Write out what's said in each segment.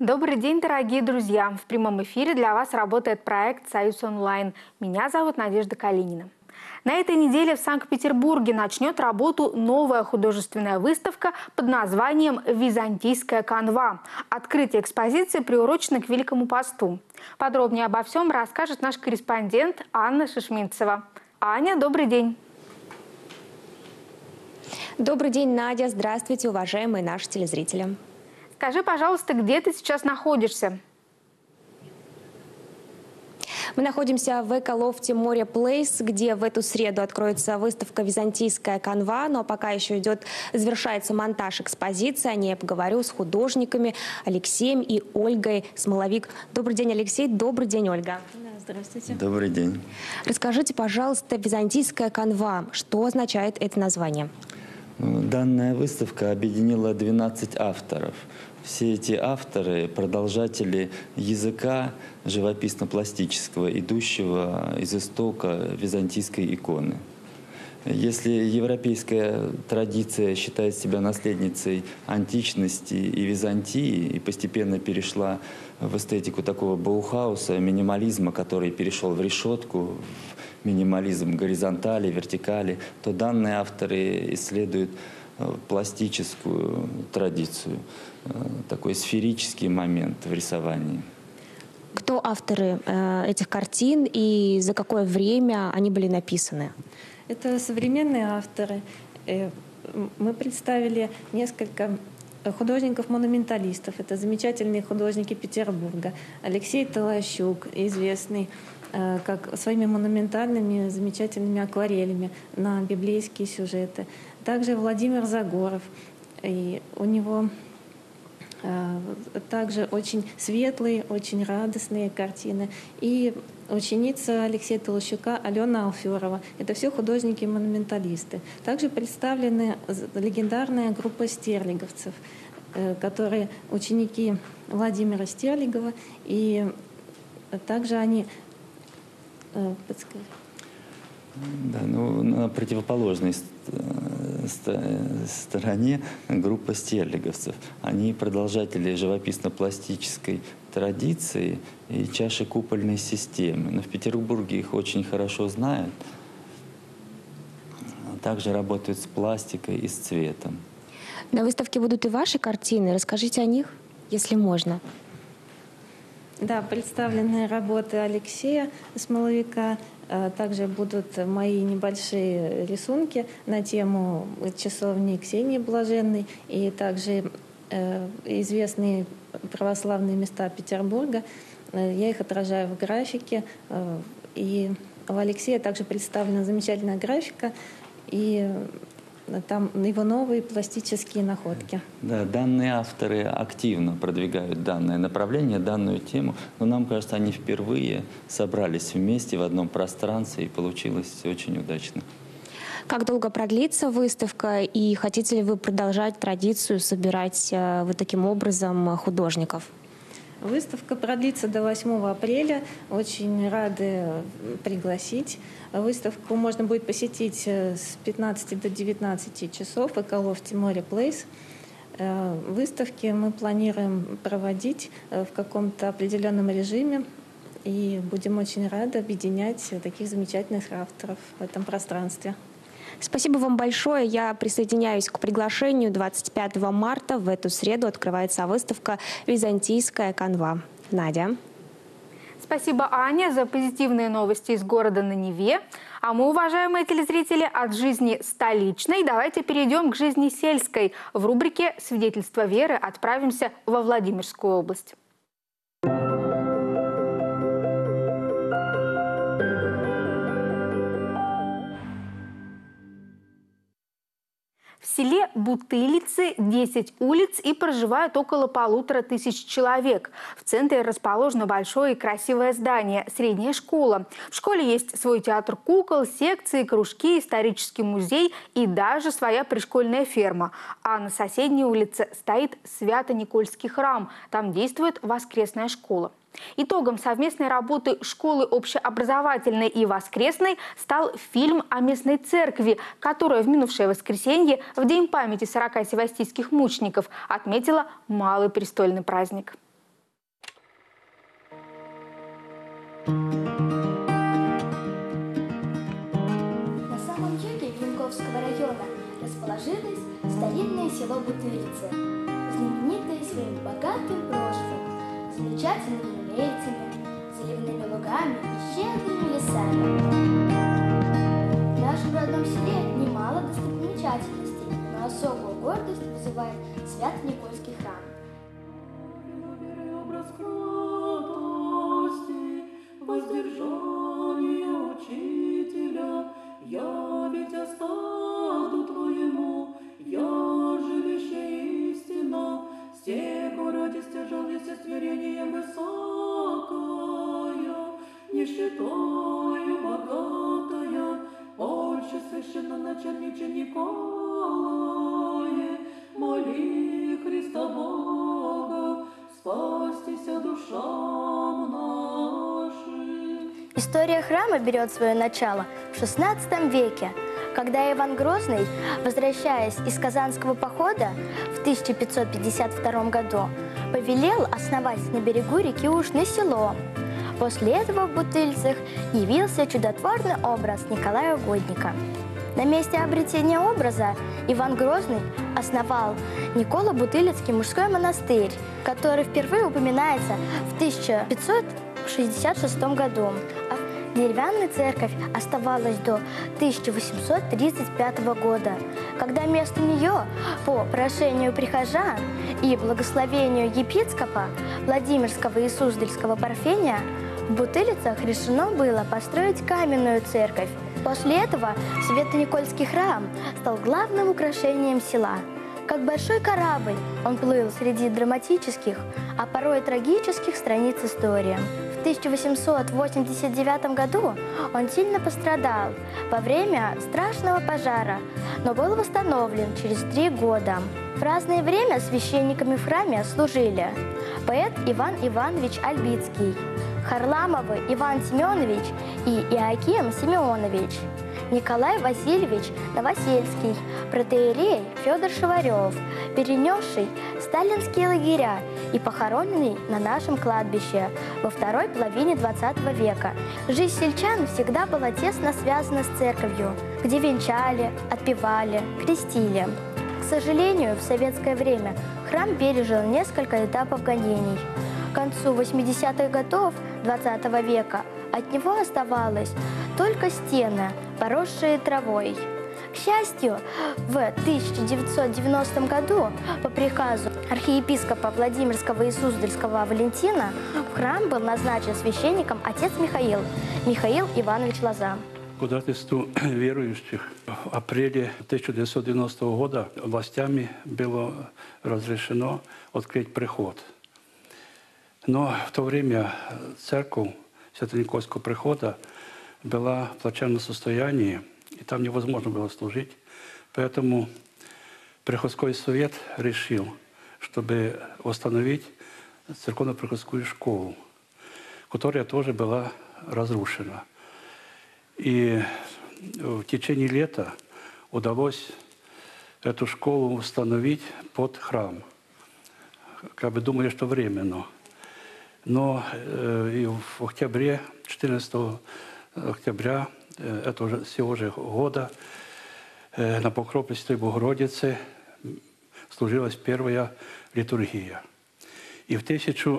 Добрый день, дорогие друзья! В прямом эфире для вас работает проект «Союз онлайн». Меня зовут Надежда Калинина. На этой неделе в Санкт-Петербурге начнет работу новая художественная выставка под названием «Византийская канва». Открытие экспозиции приурочено к Великому посту. Подробнее обо всем расскажет наш корреспондент Анна Шишминцева. Аня, добрый день! Добрый день, Надя. Здравствуйте, уважаемые наши телезрители. Скажи, пожалуйста, где ты сейчас находишься? Мы находимся в эко-лофте Море Плейс, где в эту среду откроется выставка «Византийская канва». Но пока еще завершается монтаж экспозиции. О ней я поговорю с художниками Алексеем и Ольгой Смоловик. Добрый день, Алексей. Добрый день, Ольга. Здравствуйте. Добрый день. Расскажите, пожалуйста, «Византийская канва». Что означает это название? Данная выставка объединила 12 авторов. Все эти авторы – продолжатели языка живописно-пластического, идущего из истока византийской иконы. Если европейская традиция считает себя наследницей античности и Византии и постепенно перешла в эстетику такого Баухауса, минимализма, который перешел в решетку, в минимализм горизонтали, вертикали, то данные авторы исследуют пластическую традицию, такой сферический момент в рисовании. Кто авторы этих картин и за какое время они были написаны? Это современные авторы. Мы представили несколько художников-монументалистов. Это замечательные художники Петербурга. Алексей Толощук, известный как своими монументальными замечательными акварелями на библейские сюжеты. Также Владимир Загоров. И у него также очень светлые, очень радостные картины. И ученица Алексея Толощука Алена Алферова. Это все художники-монументалисты. Также представлены легендарная группа стерлиговцев, которые ученики Владимира Стерлигова. И также они... Да, на противоположной стороне группа стерлиговцев. Они продолжатели живописно-пластической традиции и чашекупольной системы. Но в Петербурге их очень хорошо знают. Также работают с пластикой и с цветом. На выставке будут и ваши картины. Расскажите о них, если можно. Да, представлены работы Алексея Смоловика. Также будут мои небольшие рисунки на тему часовни Ксении Блаженной и также известные православные места Петербурга. Я их отражаю в графике. И у Алексея также представлена замечательная графика и там его новые пластические находки. Да, данные авторы активно продвигают данное направление, данную тему, но нам кажется, они впервые собрались вместе в одном пространстве, и получилось очень удачно. Как долго продлится выставка, и хотите ли вы продолжать традицию собирать вот таким образом художников? Выставка продлится до 8 апреля. Очень рады пригласить. Выставку можно будет посетить с 15 до 19 часов в эко-лофте Море Плейс. Выставки мы планируем проводить в каком-то определенном режиме. И будем очень рады объединять таких замечательных авторов в этом пространстве. Спасибо вам большое. Я присоединяюсь к приглашению. 25 марта в эту среду открывается выставка «Византийская канва». Надя. Спасибо, Аня, за позитивные новости из города на Неве. А мы, уважаемые телезрители, от жизни столичной давайте перейдем к жизни сельской. В рубрике «Свидетельство веры» отправимся во Владимирскую область. В селе Бутылицы 10 улиц и проживают около 1500 человек. В центре расположено большое и красивое здание – средняя школа. В школе есть свой театр кукол, секции, кружки, исторический музей и даже своя пришкольная ферма. А на соседней улице стоит Свято-Никольский храм. Там действует воскресная школа. Итогом совместной работы школы общеобразовательной и воскресной стал фильм о местной церкви, которая в минувшее воскресенье, в день памяти 40 севастийских мучеников, отметила малый престольный праздник. На самом юге Венковского района расположилось старинное село Бутылицы, знаменитое своим богатым прошлым, замечательными умельцами, заливными лугами и щедрыми лесами. В нашем родном селе немало достопримечательностей, но особую гордость вызывает Свято-Никольский храм. Воздержание учителя, я ведь остаду твоему, я живейшая истина, с тех ради стяжал естественно высокая, нищетою богатая, больше священно начальниче Николае, моли Христа Бога, спастися душам нашим. История храма берет свое начало в XVI веке, когда Иван Грозный, возвращаясь из Казанского похода в 1552 году, повелел основать на берегу реки Ушны село. После этого в Бутыльцах явился чудотворный образ Николая Угодника. На месте обретения образа Иван Грозный основал Николо-Бутылицкий мужской монастырь, который впервые упоминается в 1566 году. А деревянная церковь оставалась до 1835 года, когда вместо нее, по прошению прихожан и благословению епископа Владимирского и Суздальского Парфения, в Бутылицах решено было построить каменную церковь. После этого Свято-Никольский храм стал главным украшением села. Как большой корабль он плыл среди драматических, а порой и трагических страниц истории. В 1889 году он сильно пострадал во время страшного пожара, но был восстановлен через 3 года. В разное время священниками в храме служили поэт Иван Иванович Альбицкий, Харламовы Иван Семенович и Иоаким Симеонович, Николай Васильевич Новосельский, протоиерей Федор Шеварев, перенесший сталинские лагеря и похороненный на нашем кладбище во второй половине XX века. Жизнь сельчан всегда была тесно связана с церковью, где венчали, отпевали, крестили. К сожалению, в советское время храм пережил несколько этапов гонений. К концу 80-х годов XX века от него оставалось только стены, поросшие травой. К счастью, в 1990 году по приказу архиепископа Владимирского и Суздальского Валентина в храм был назначен священником отец Михаил Иванович Лоза. Ходатайству верующих в апреле 1990 года властями было разрешено открыть приход. Но в то время церковь Свято-Никольского прихода была в плачевном состоянии, и там невозможно было служить. Поэтому приходской совет решил, чтобы восстановить церковно-приходскую школу, которая тоже была разрушена. И в течение лета удалось эту школу установить под храм. Как бы думали, что временно. Но и в октябре, 14 октября сего же года на покров Пресвятой Богородицы служилась первая литургия. И в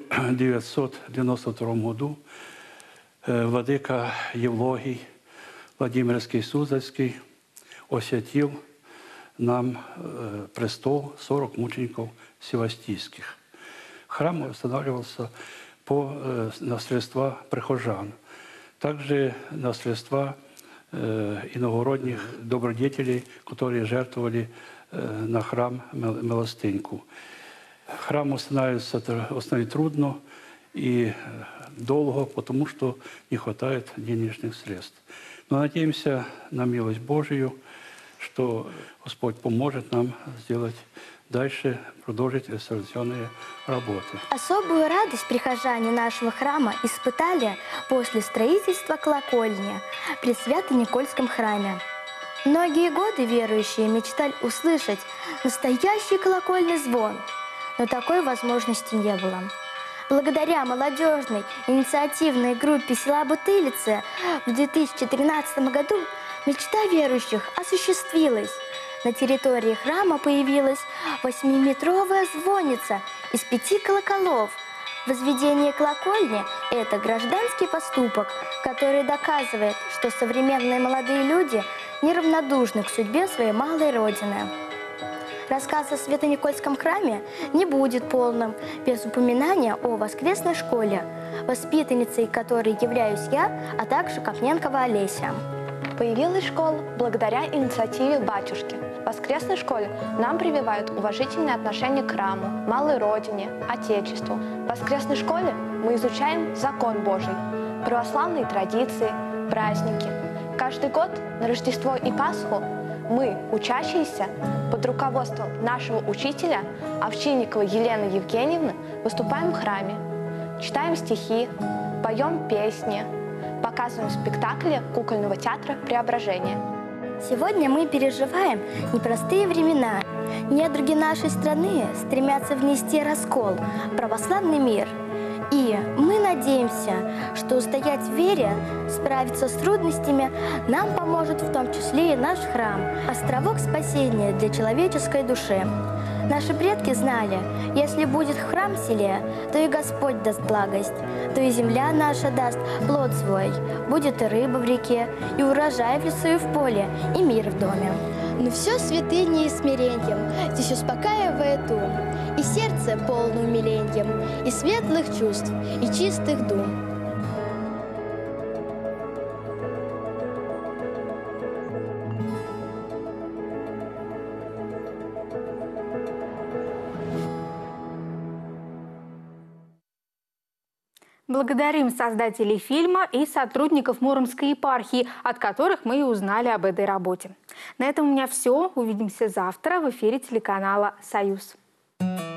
1992 году владыка Евлогий Владимирский Суздальский освятил нам престол 40 мучеников севастийских. Храм устанавливался на средства прихожан, также на средства иногородних добродетелей, которые жертвовали на храм милостыньку. Храм установить трудно и долго, потому что не хватает денежных средств. Но надеемся на милость Божию, что Господь поможет нам сделать дальше, продолжить реставрационные работы. Особую радость прихожане нашего храма испытали после строительства колокольни при Свято-Никольском храме. Многие годы верующие мечтали услышать настоящий колокольный звон, но такой возможности не было. Благодаря молодежной инициативной группе села Бутылицы в 2013 году мечта верующих осуществилась. На территории храма появилась 8-метровая звонница из 5 колоколов. Возведение колокольни – это гражданский поступок, который доказывает, что современные молодые люди неравнодушны к судьбе своей малой родины. Рассказ о Свято-Никольском храме не будет полным без упоминания о воскресной школе, воспитанницей которой являюсь я, а также Копненкова Олеся. Появилась школа благодаря инициативе батюшки. В воскресной школе нам прививают уважительное отношение к храму, малой родине, Отечеству. В воскресной школе мы изучаем закон Божий, православные традиции, праздники. Каждый год на Рождество и Пасху мы, учащиеся, под руководством нашего учителя Овчинниковой Елены Евгеньевны, выступаем в храме, читаем стихи, поем песни, показываем спектакли кукольного театра «Преображение». Сегодня мы переживаем непростые времена. Недруги нашей страны стремятся внести раскол в православный мир. И мы надеемся, что устоять в вере, справиться с трудностями нам поможет в том числе и наш храм, островок спасения для человеческой души. Наши предки знали, если будет храм в селе, то и Господь даст благость, то и земля наша даст плод свой, будет и рыба в реке, и урожай в лесу и в поле, и мир в доме. Но все святыней и смиреньем здесь успокаивает ум, и сердце полно умилением, и светлых чувств, и чистых дум. Благодарим создателей фильма и сотрудников Муромской епархии, от которых мы и узнали об этой работе. На этом у меня все. Увидимся завтра в эфире телеканала «Союз».